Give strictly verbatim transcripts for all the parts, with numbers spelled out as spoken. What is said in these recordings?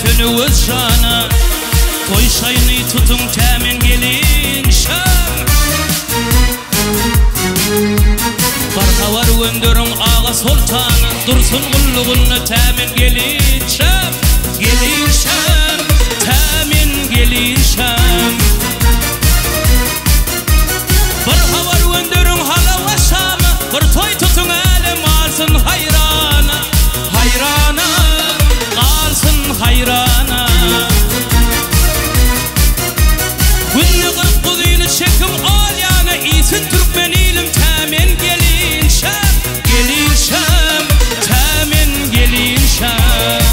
tönüvüz jana. Toy şayını tutun temin gelin şam. Barha var göndörün ağa sultanı, dursun kulluğunu temin gelin şam. Gelin şam, temin gelin şam. Barha var göndörün halava şamı, bir toy tutun elim alsın hayrana. Hayrana, alsın hayrana. Günlü kırk kuzuyunu çekim al yana, iyisin Türkmen ilim temin gelin şam. Gelin şam, temin gelin şam.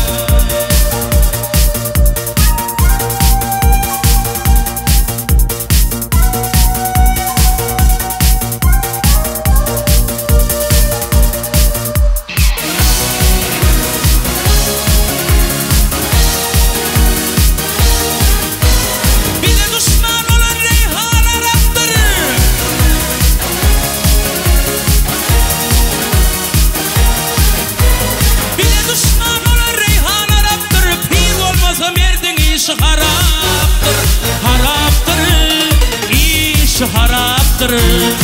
Haraptır, haraptır, iş haraptır.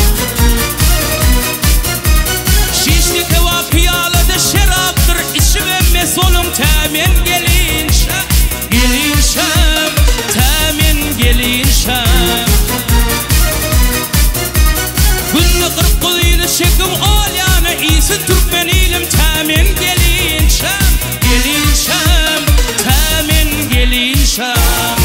Şişli teva piyalada şeraptır, içim emmez olun temin gelin şam. Gelin şam, temin gelin şam. Günlü kırk kuzuyunu çekim al yana, iyisin Türkmen ilim temin gelin şam. Gelin şam, temin gelin şam.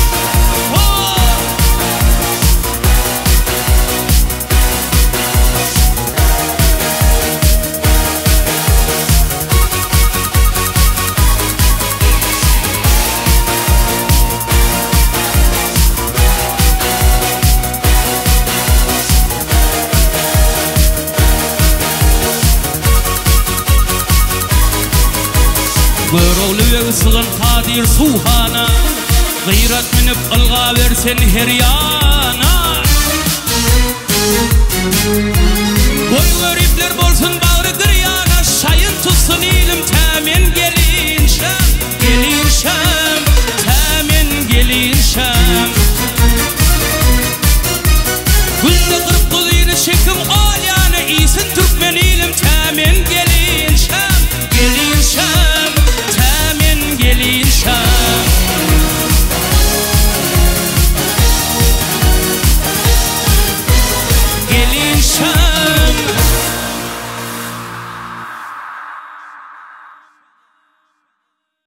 Görevli ve ısıgın kadir suhana, gıyrat minip ılga versen her yana. Koy göripler bolsun bağrı kıryana, şayın tutsun ilim temin gelin şam. Gelin şam,